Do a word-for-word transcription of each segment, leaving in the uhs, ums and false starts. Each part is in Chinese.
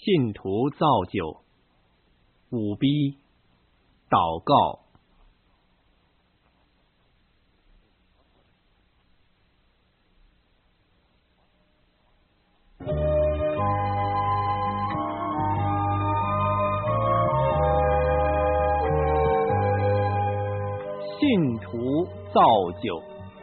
信徒造就，五逼，祷告。信徒造就。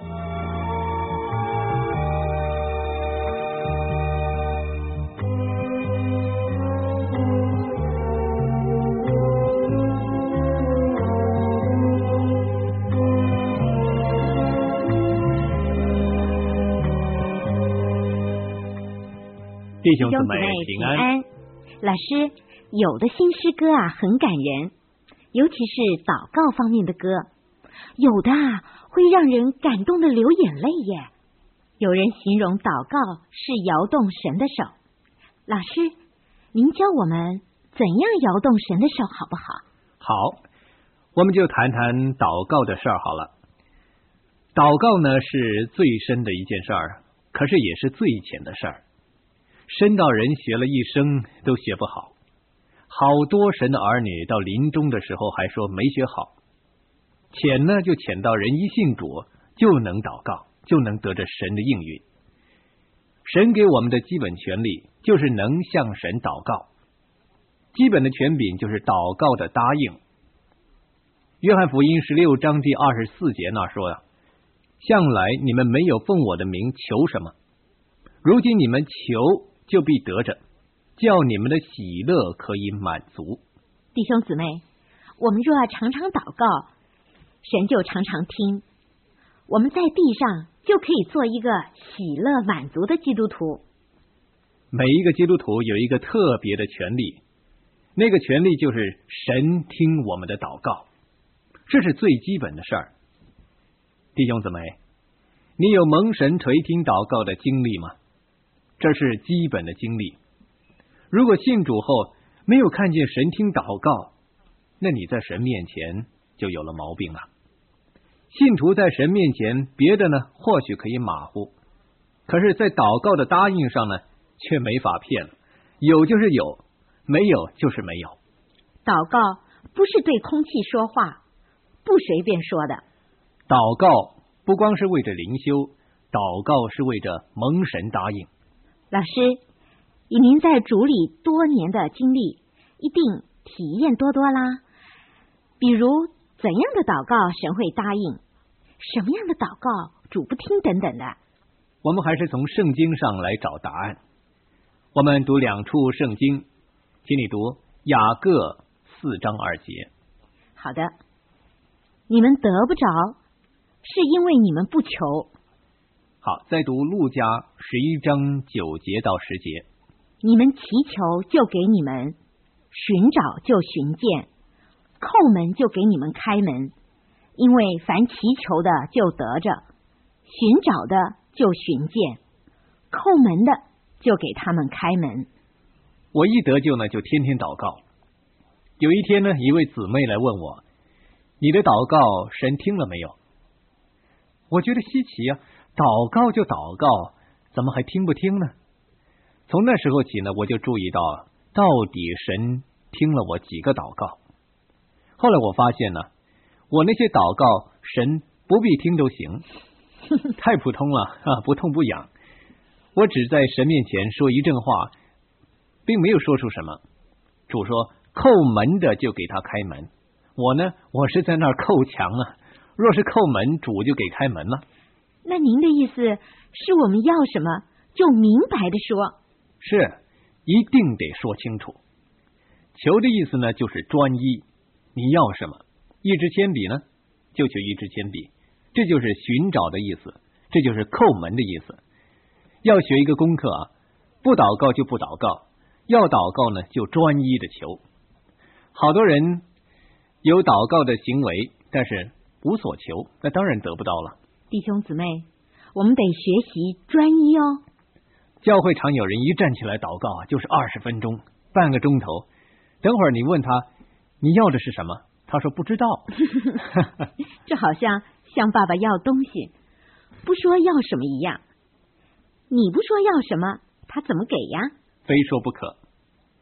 弟兄姊妹平安。 老师，有的新诗歌啊很感人，尤其是祷告方面的歌，有的啊会让人感动的流眼泪耶。有人形容祷告是摇动神的手。老师，您教我们怎样摇动神的手好不好？ 好，我们就谈谈祷告的事儿好了。祷告呢是最深的一件事儿，可是也是最浅的事儿。深到人学了一生都学不好，好多神的儿女到临终的时候还说没学好。浅呢就浅到人一信主就能祷告，就能得着神的应允。神给我们的基本权利就是能向神祷告，基本的权柄就是祷告的答应。约翰福音十六章第二十四节那说呀，向来你们没有奉我的名求什么，如今你们求就必得着，叫你们的喜乐可以满足。 弟兄姊妹，我们若常常祷告，神就常常听，我们在地上就可以做一个喜乐满足的基督徒。 每一个基督徒有一个特别的权利，那个权利就是神听我们的祷告，这是最基本的事儿。弟兄姊妹，你有蒙神垂听祷告的经历吗？这是基本的经历。如果信主后没有看见神听祷告，那你在神面前就有了毛病了。信徒在神面前，别的呢或许可以马虎，可是在祷告的答应上呢却没法骗了，有就是有，没有就是没有。 祷告不是对空气说话，不随便说的。 祷告不光是为着灵修，祷告是为着蒙神答应。 老师，以您在主里多年的经历，一定体验多多啦。比如怎样的祷告神会答应，什么样的祷告主不听等等的。 我们还是从圣经上来找答案。我们读两处圣经，请你读雅各四章二节。 好的，你们得不着，是因为你们不求。 好，再读路加十一章九节到十节。 你们祈求就给你们，寻找就寻见，叩门就给你们开门。因为凡祈求的就得着，寻找的就寻见，叩门的就给他们开门。 我一得救呢，就天天祷告。有一天呢，一位姊妹来问我，你的祷告神听了没有？我觉得稀奇啊，祷告就祷告，怎么还听不听呢？从那时候起呢，我就注意到到底神听了我几个祷告。后来我发现呢，我那些祷告神不必听都行，太普通了啊，不痛不痒。我只在神面前说一阵话，并没有说出什么。主说叩门的就给他开门，我呢，我是在那儿叩墙啊。若是叩门，主就给开门了。 那您的意思是我们要什么就明白的说？ 是，一定得说清楚。求的意思呢，就是专一。你要什么？一支铅笔呢，就求一支铅笔，这就是寻找的意思，这就是叩门的意思。要学一个功课啊，不祷告就不祷告，要祷告呢就专一的求。好多人有祷告的行为，但是无所求，那当然得不到了。 弟兄姊妹，我们得学习专一哦。 教会常有人一站起来祷告啊，就是二十分钟，半个钟头。等会儿你问他你要的是什么，他说不知道。 这好像向爸爸要东西，不说要什么一样。你不说要什么，他怎么给呀？ 非说不可。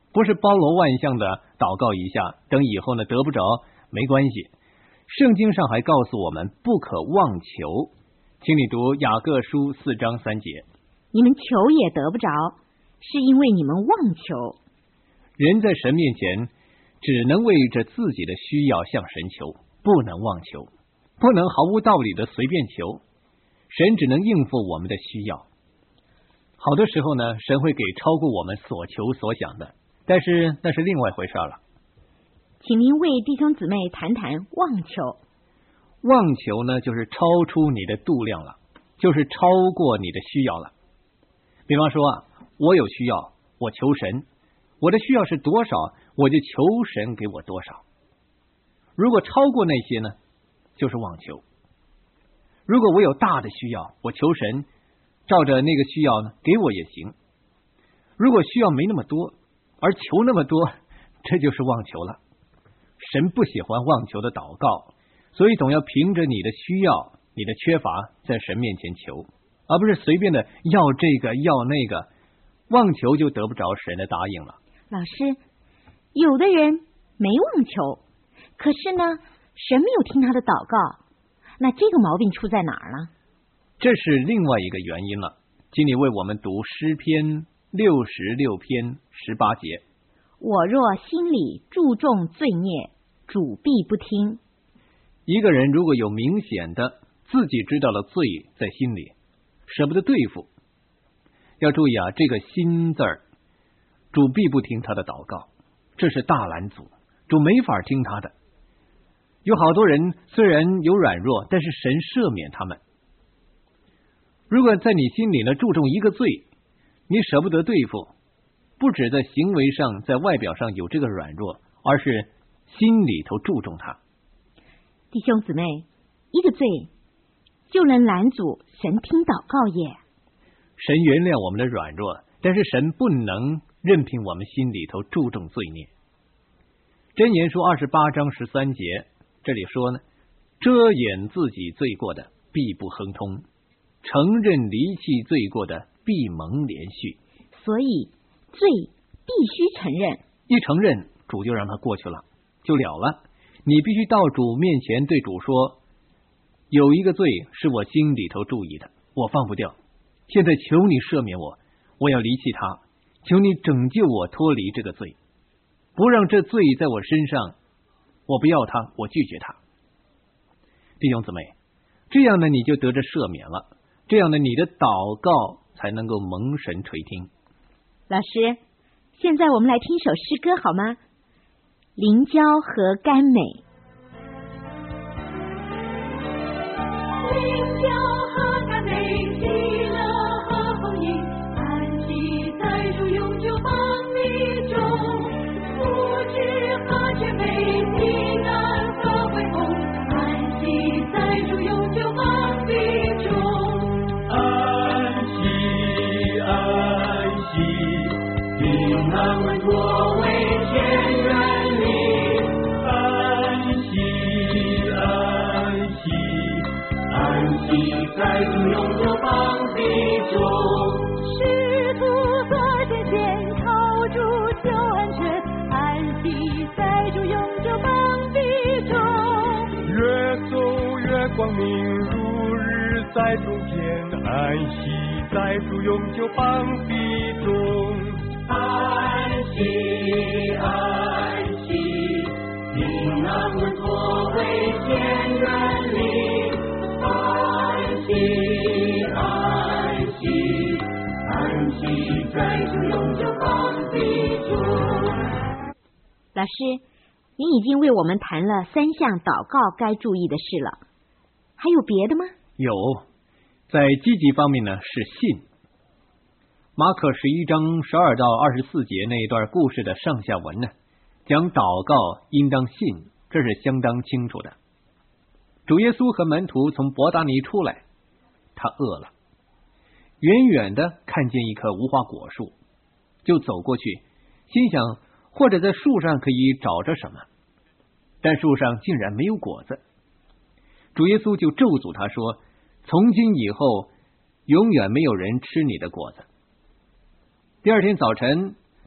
不是包罗万象的祷告一下，等以后呢得不着没关系。圣经上还告诉我们不可妄求，请你读雅各书四章三节。 你们求也得不着，是因为你们妄求。 人在神面前只能为着自己的需要向神求，不能妄求，不能毫无道理的随便求。神只能应付我们的需要。好多时候呢，神会给超过我们所求所想的，但是那是另外一回事了。 请您为弟兄姊妹谈谈妄求。 妄求呢，就是超出你的度量了，就是超过你的需要了。比方说啊，我有需要，我求神，我的需要是多少，我就求神给我多少。如果超过那些呢，就是妄求。如果我有大的需要，我求神照着那个需要呢给我也行。如果需要没那么多，而求那么多，这就是妄求了。神不喜欢妄求的祷告，所以总要凭着你的需要，你的缺乏，在神面前求，而不是随便的要这个要那个，妄求就得不着神的答应了。 老师，有的人没妄求，可是呢，神没有听他的祷告，那这个毛病出在哪儿呢？ 这是另外一个原因了。请你为我们读诗篇六十六篇十八节。 我若心里注重罪孽，主必不听。 一个人如果有明显的自己知道了罪在心里，舍不得对付，要注意啊，这个心字儿，主必不听他的祷告，这是大拦阻，主没法听他的。有好多人虽然有软弱，但是神赦免他们。如果在你心里呢注重一个罪，你舍不得对付，不只在行为上在外表上有这个软弱，而是心里头注重它。 弟兄姊妹，一个罪就能拦阻神听祷告耶。 神原谅我们的软弱，但是神不能任凭我们心里头注重罪孽。箴言书二十八章十三节，这里说呢，遮掩自己罪过的必不亨通，承认离弃罪过的必蒙连续。 所以罪必须承认， 一承认主就让他过去了，就了了。你必须到主面前对主说，有一个罪是我心里头注意的，我放不掉，现在求你赦免我，我要离弃他，求你拯救我脱离这个罪，不让这罪在我身上，我不要他，我拒绝他。弟兄姊妹，这样呢你就得着赦免了，这样呢你的祷告才能够蒙神垂听。 老师，现在我们来听首诗歌好吗？灵交和甘美。 灵交和甘美，喜乐和丰盈，安息在主永久邦里中，福祉和全美，平安和恢宏，安息在主永久邦里中。安息安息，平安稳妥为天然理，安息安息，安息在主永久邦地中。使徒所见见靠主就安全，安息在主永久邦地中。 越走越光明，如日在中天，安息在主永久邦地中。 安息安息，平安稳妥为天然理，安息安息，安息在主永久邦地中。 老师，您已经为我们谈了三项祷告该注意的事了，还有别的吗？ 有，在积极方面呢是信。马可十一章十二到二十四节那一段故事的上下文呢，讲祷告应当信，这是相当清楚的。主耶稣和门徒从伯大尼出来，他饿了，远远的看见一棵无花果树，就走过去，心想或者在树上可以找着什么，但树上竟然没有果子。主耶稣就咒诅他说，从今以后永远没有人吃你的果子。第二天早晨，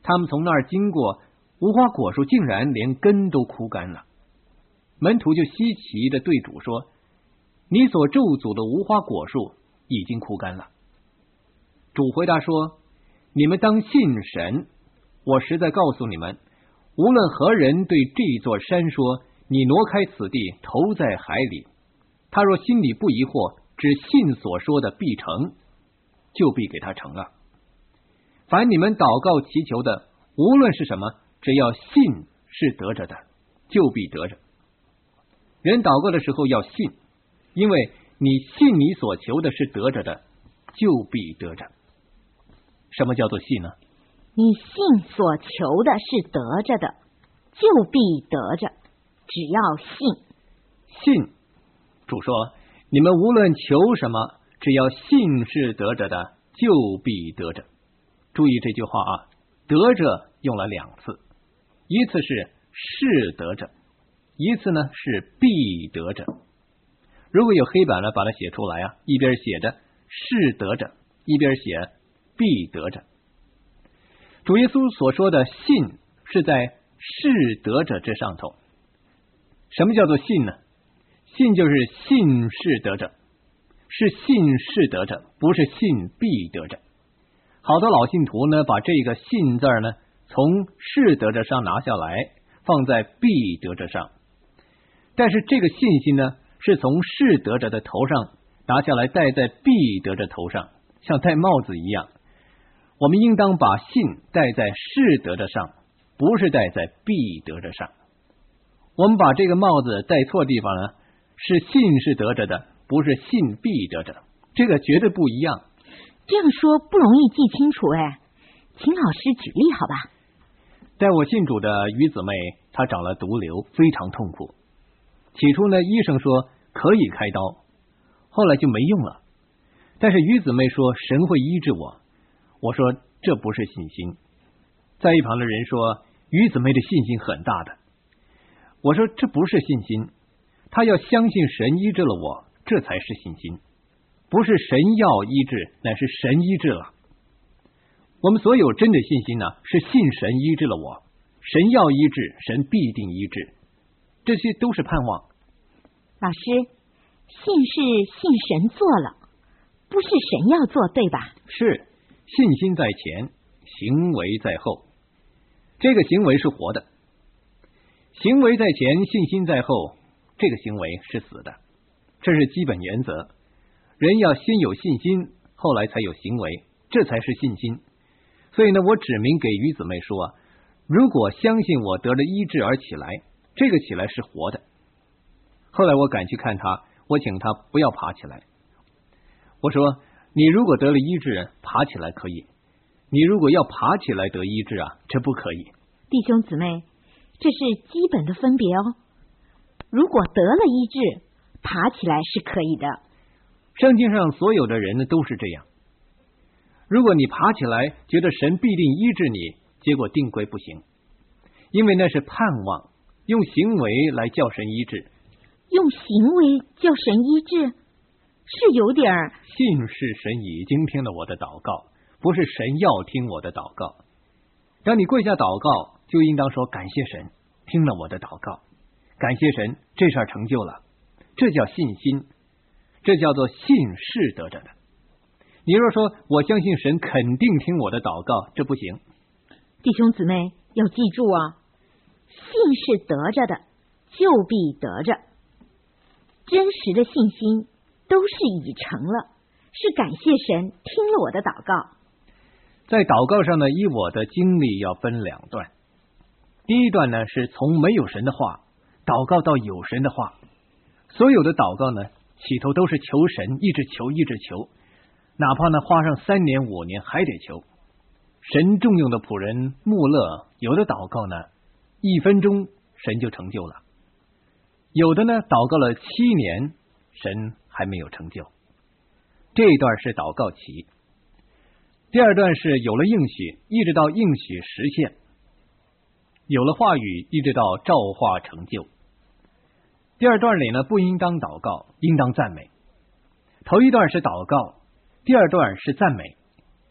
他们从那儿经过，无花果树竟然连根都枯干了。门徒就稀奇的对主说：你所咒诅的无花果树已经枯干了。主回答说：你们当信神，我实在告诉你们，无论何人对这座山说，你挪开此地，投在海里，他若心里不疑惑，只信所说的必成，就必给他成了。凡你们祷告祈求的，无论是什么，只要信是得着的，就必得着。人祷告的时候要信，因为你信你所求的是得着的，就必得着。什么叫做信呢？ 你信所求的是得着的，就必得着。只要信。 信，主说，你们无论求什么，只要信是得着的，就必得着。注意这句话啊，得着用了两次，一次是是得着，一次呢是必得着。如果有黑板呢，把它写出来啊，一边写着是得着，一边写必得着。主耶稣所说的信是在是得着之上头。什么叫做信呢？信就是信是得着，是信是得着，不是信必得着。好多老信徒呢，把这个信字呢从是得着上拿下来，放在必得着上。但是这个信心呢，是从是得着的头上拿下来，戴在必得着头上，像戴帽子一样。我们应当把信戴在是得着上，不是戴在必得着上。我们把这个帽子戴错地方呢，是信是得着的，不是信必得着，这个绝对不一样。 这样说不容易记清楚哎，请老师举例好吧？ 带我信主的于姊妹，她长了毒瘤，非常痛苦。起初呢，医生说可以开刀，后来就没用了。但是于姊妹说神会医治我，我说这不是信心。在一旁的人说于姊妹的信心很大的，我说这不是信心，她要相信神医治了我，这才是信心。不是神要医治，乃是神医治了。我们所有真的信心呢，是信神医治了我，神要医治，神必定医治，这些都是盼望。 老师，信是信神做了，不是神要做，对吧？ 是，信心在前，行为在后。这个行为是活的，行为在前，信心在后，这个行为是死的，这是基本原则。人要先有信心，后来才有行为，这才是信心。所以呢，我指明给于姊妹说啊，如果相信我得了医治而起来，这个起来是活的。后来我赶去看他，我请他不要爬起来。我说，你如果得了医治，爬起来可以；你如果要爬起来得医治啊，这不可以。 弟兄姊妹，这是基本的分别哦。如果得了医治，爬起来是可以的。 圣经上所有的人呢都是这样。如果你爬起来觉得神必定医治你，结果定规不行，因为那是盼望，用行为来叫神医治。 用行为叫神医治，是有点儿。 信是神已经听了我的祷告，不是神要听我的祷告。当你跪下祷告，就应当说感谢神听了我的祷告，感谢神这事儿成就了，这叫信心，这叫做信是得着的。你若说我相信神肯定听我的祷告，这不行。 弟兄姊妹要记住啊，信是得着的，就必得着。真实的信心都是已成了，是感谢神听了我的祷告。 在祷告上呢，以我的经历要分两段。第一段呢，是从没有神的话祷告到有神的话。所有的祷告呢，起头都是求神，一直求一直求，哪怕呢花上三年五年还得求。神重用的仆人穆勒，有的祷告呢一分钟神就成就了，有的呢祷告了七年神还没有成就。这一段是祷告期。第二段是有了应许，一直到应许实现，有了话语，一直到照化成就。第二段里呢，不应当祷告，应当赞美。头一段是祷告，第二段是赞美。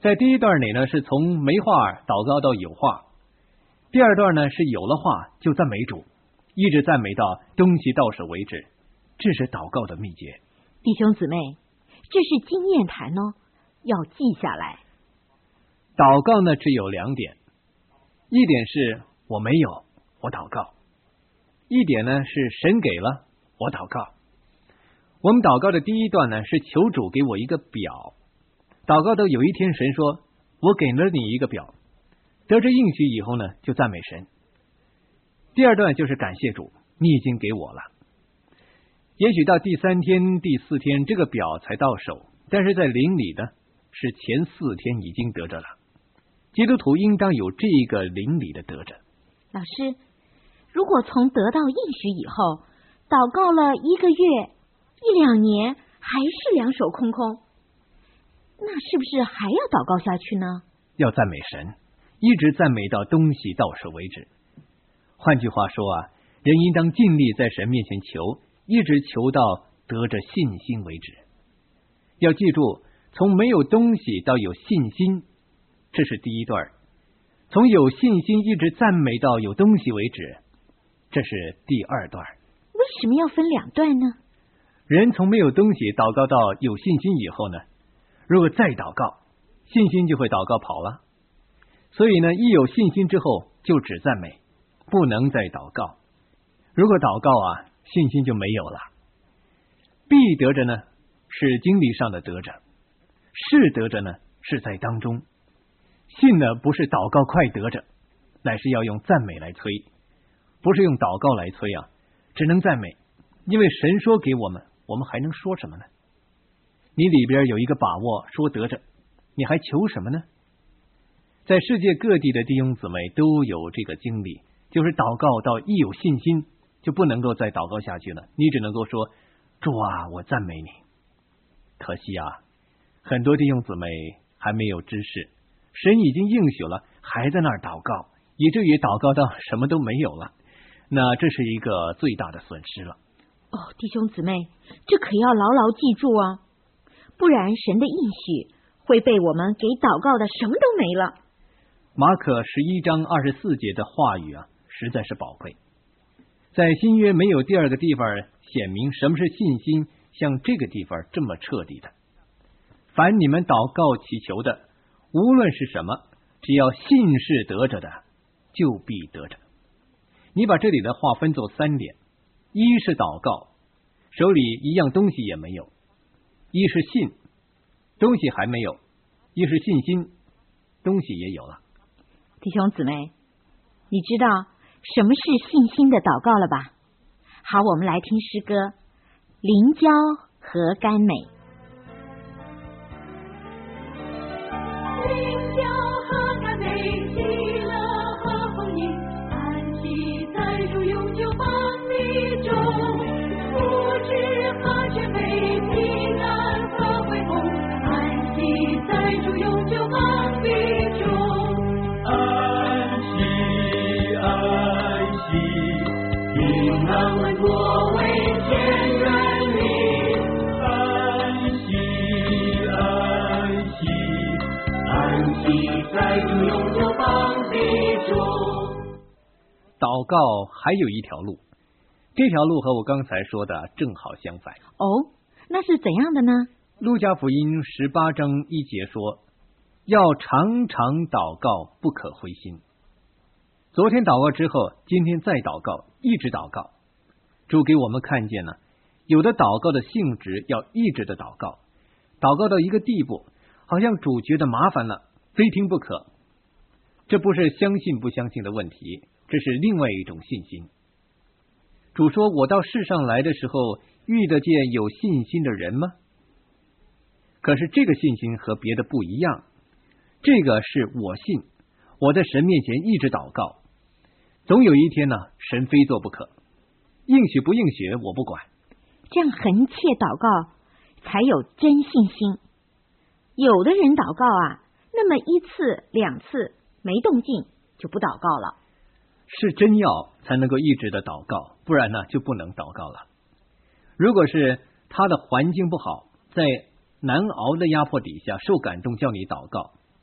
在第一段里呢，是从没话祷告到有话；第二段呢，是有了话就赞美主，一直赞美到东西到手为止。这是祷告的秘诀。 弟兄姊妹，这是经验谈哦，要记下来。 祷告呢，只有两点，一点是我没有，我祷告；一点呢是神给了，我祷告。我们祷告的第一段呢，是求主给我一个表，祷告到有一天神说，我给了你一个表，得知应许以后呢，就赞美神。第二段就是感谢主，你已经给我了。也许到第三天、第四天这个表才到手，但是在灵里呢，是前四天已经得着了。基督徒应当有这个灵里的得着。 老师，如果从得到应许以后，祷告了一个月、一两年，还是两手空空，那是不是还要祷告下去呢？ 要赞美神，一直赞美到东西到手为止。换句话说啊，人应当尽力在神面前求，一直求到得着信心为止。要记住，从没有东西到有信心，这是第一段；从有信心一直赞美到有东西为止，这是第二段。 为什么要分两段呢？ 人从没有东西祷告到有信心以后呢，如果再祷告，信心就会祷告跑了。所以呢，一有信心之后就只赞美，不能再祷告。如果祷告啊，信心就没有了。必得着呢，是经历上的得着；是得着呢，是在当中。信呢，不是祷告快得着，乃是要用赞美来催，不是用祷告来催啊，只能赞美。因为神说给我们，我们还能说什么呢？你里边有一个把握说得着，你还求什么呢？在世界各地的弟兄姊妹都有这个经历，就是祷告到一有信心就不能够再祷告下去了，你只能够说，主啊，我赞美你。可惜啊，很多弟兄姊妹还没有知识，神已经应许了，还在那儿祷告，以至于祷告到什么都没有了，那这是一个最大的损失了。 哦，弟兄姊妹，这可要牢牢记住啊，不然神的应许会被我们给祷告的什么都没了。 马可十一章二十四节的话语啊，实在是宝贵。在新约没有第二个地方显明什么是信心，像这个地方这么彻底的。凡你们祷告祈求的，无论是什么，只要信是得着的，就必得着。你把这里的话分作三点：一是祷告，手里一样东西也没有；一是信，东西还没有；一是信心，东西也有了。 弟兄姊妹，你知道什么是信心的祷告了吧？好，我们来听诗歌《灵交和甘美》。 灵交和甘美，喜乐和红影，安息在主永久邦比中，福祉和全美，平安和恢宏，安息在主永久邦比中。 安息，安息，平安稳妥为天人民。安息，安息，安息在主永久邦比中。 祷告还有一条路，这条路和我刚才说的正好相反。 哦，那是怎样的呢？ 路加福音十八章一节说，要常常祷告，不可灰心。昨天祷告之后，今天再祷告，一直祷告。主给我们看见了，有的祷告的性质要一直的祷告，祷告到一个地步，好像主觉得麻烦了，非听不可。这不是相信不相信的问题，这是另外一种信心。主说，我到世上来的时候，遇得见有信心的人吗？可是这个信心和别的不一样，这个是我信，我在神面前一直祷告，总有一天呢，神非做不可，应许不应许我不管。 这样恒切祷告才有真信心。有的人祷告啊，那么一次两次没动静就不祷告了。 是真要才能够一直的祷告，不然呢就不能祷告了。如果是他的环境不好，在难熬的压迫底下受感动叫你祷告，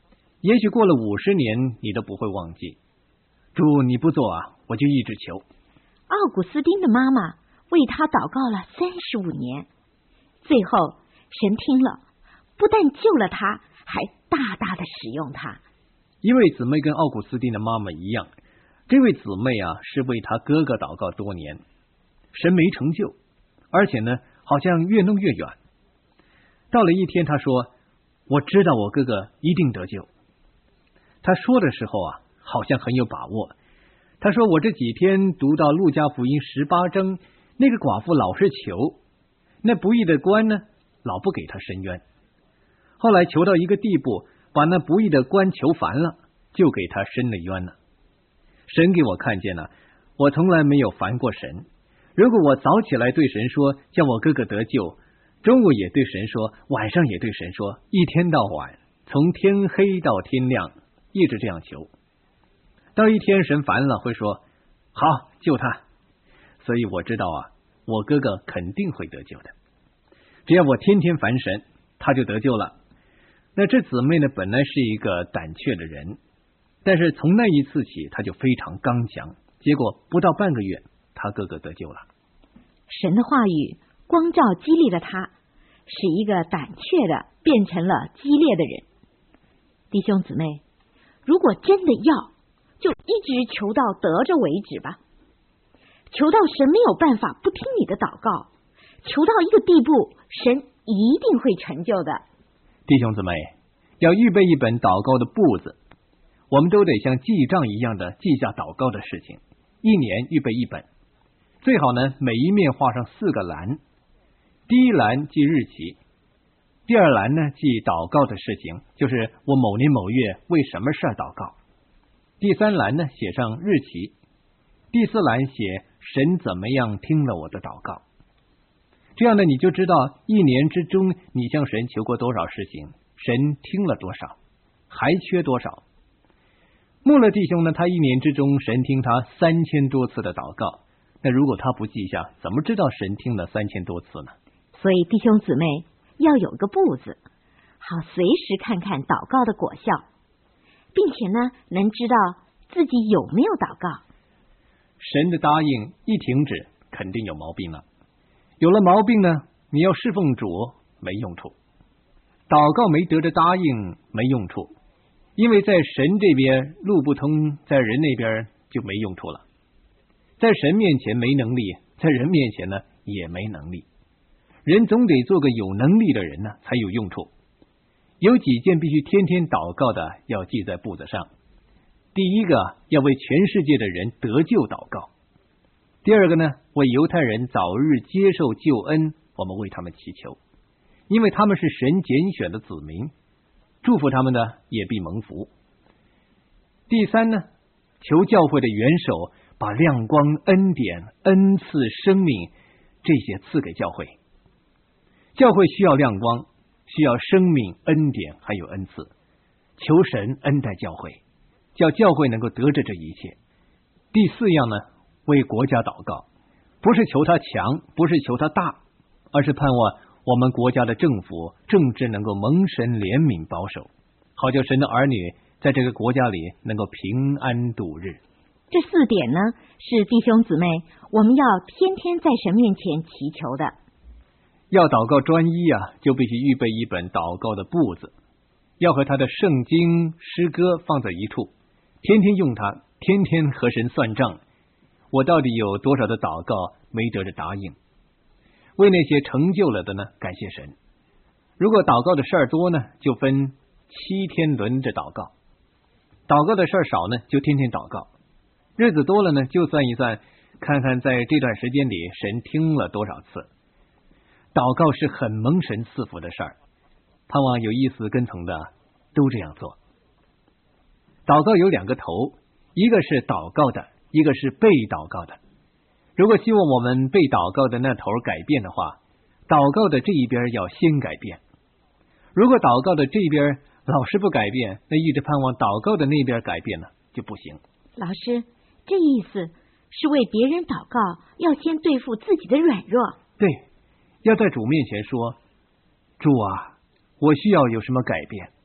也许过了五十年，你都不会忘记。主，你不做啊，我就一直求。 奥古斯丁的妈妈为他祷告了三十五年，最后神听了，不但救了他，还大大的使用他。 一位姊妹跟奥古斯丁的妈妈一样，这位姊妹啊是为他哥哥祷告多年，神没成就，而且呢好像越弄越远。到了一天，他说：“我知道我哥哥一定得救。”他说的时候啊，好像很有把握。他说：“我这几天读到路加福音十八章，那个寡妇老是求，那不义的官呢，老不给他伸冤。后来求到一个地步，把那不义的官求烦了，就给他伸了冤了。神给我看见了，我从来没有烦过神。如果我早起来对神说，叫我哥哥得救，中午也对神说，晚上也对神说，一天到晚，从天黑到天亮，一直这样求。到一天神烦了，会说好，救他。所以我知道啊，我哥哥肯定会得救的。只要我天天烦神，他就得救了。那这姊妹呢，本来是一个胆怯的人，但是从那一次起，他就非常刚强。结果不到半个月，他哥哥得救了。 神的话语光照激励了他，使一个胆怯的变成了激烈的人。弟兄姊妹，如果真的要，就一直求到得着为止吧。求到神没有办法不听你的祷告，求到一个地步，神一定会成就的。 弟兄姊妹，要预备一本祷告的簿子，我们都得像记账一样的记下祷告的事情，一年预备一本，最好呢每一面画上四个栏，第一栏记日期，第二栏呢记祷告的事情，就是我某年某月为什么事祷告，第三栏呢写上日期，第四栏写神怎么样听了我的祷告。这样呢，你就知道一年之中你向神求过多少事情，神听了多少，还缺多少。穆勒弟兄呢，他一年之中神听他三千多次的祷告，那如果他不记下，怎么知道神听了三千多次呢？ 所以弟兄姊妹要有个簿子，好随时看看祷告的果效，并且呢能知道自己有没有祷告。 神的答应一停止，肯定有毛病了。有了毛病呢，你要侍奉主没用处，祷告没得着答应没用处，因为在神这边路不通，在人那边就没用处了。在神面前没能力，在人面前呢也没能力。人总得做个有能力的人呢，才有用处。有几件必须天天祷告的，要记在簿子上。第一个，要为全世界的人得救祷告。第二个呢，为犹太人早日接受救恩，我们为他们祈求，因为他们是神拣选的子民，祝福他们呢也必蒙福。第三呢，求教会的元首把亮光、恩典、恩赐、生命这些赐给教会。教会需要亮光，需要生命、恩典还有恩赐，求神恩待教会，叫教会能够得着这一切。第四样呢，为国家祷告，不是求他强，不是求他大，而是盼望我们国家的政府政治能够蒙神怜悯保守，好叫神的儿女在这个国家里能够平安度日。 这四点呢，是弟兄姊妹我们要天天在神面前祈求的。 要祷告专一啊，就必须预备一本祷告的簿子，要和他的圣经诗歌放在一处，天天用它，天天和神算账，我到底有多少的祷告没得着答应。为那些成就了的呢，感谢神。如果祷告的事儿多呢，就分七天轮着祷告，祷告的事儿少呢，就天天祷告。日子多了呢，就算一算，看看在这段时间里神听了多少次。祷告是很蒙神赐福的事儿，盼望有意思跟从的都这样做。祷告有两个头，一个是祷告的，一个是被祷告的。如果希望我们被祷告的那头改变的话，祷告的这一边要先改变。如果祷告的这边老是不改变，那一直盼望祷告的那边改变呢，就不行。 老师，这意思是为别人祷告，要先对付自己的软弱。 对，要在主面前说，主啊，我需要有什么改变，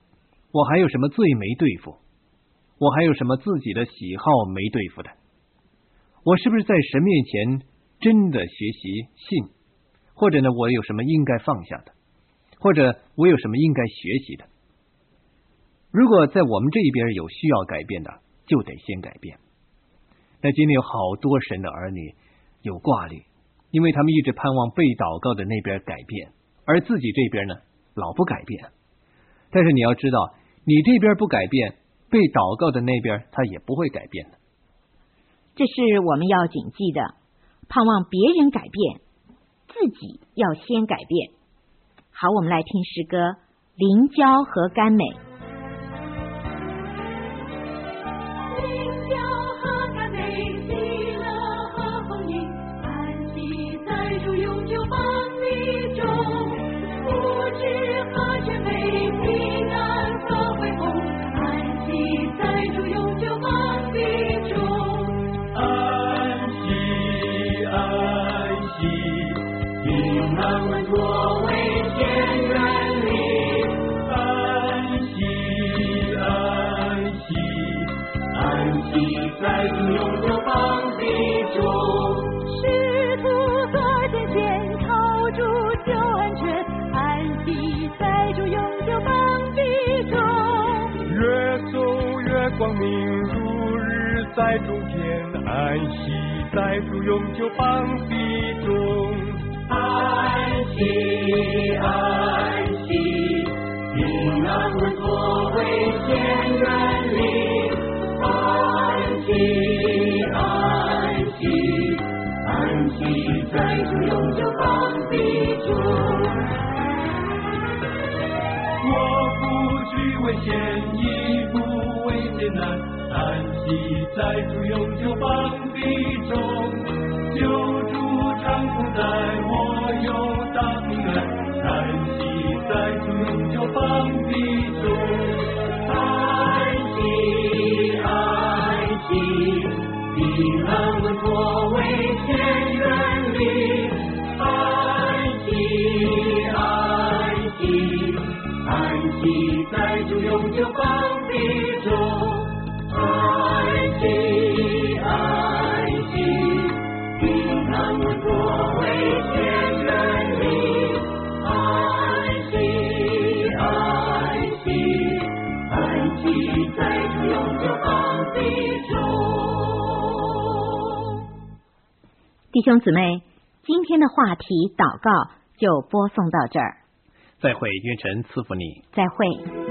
我还有什么罪没对付？我还有什么自己的喜好没对付的？我是不是在神面前真的学习信？或者呢，我有什么应该放下的？或者我有什么应该学习的？如果在我们这一边有需要改变的，就得先改变。那今天有好多神的儿女有挂虑，因为他们一直盼望被祷告的那边改变，而自己这边呢老不改变。但是你要知道，你这边不改变，被祷告的那边他也不会改变的。 这是我们要谨记的，盼望别人改变，自己要先改变。好，我们来听诗歌《灵交和甘美》。 灵交和甘美，喜乐和欢迎，安息在主永久邦里中，福祉和全美，平安和恢宏，安息在主永久邦里中。 安息安息，平安稳妥为天远离。安息安息，安息在主永久邦地中。 使徒所见前靠主就安全，安息在主永久邦地中。 越走越光明，如日在中天，安息在主永久邦地中。安息安息，平安稳妥为天远离。安息安息，安息在主永久邦地中。我不惧危险，亦不畏艰难，安息在主永久邦地中。救主常同在，我有大平安，安息在主永久邦地中。安息安息，平安稳妥为天远离。安息安息，安息在主永久邦地中。安息安息，平安稳妥为天远离。安息安息，安息在主永久邦地中。 弟兄姊妹，今天的话题祷告就播送到这儿， 再会，愿神赐福你。 再会。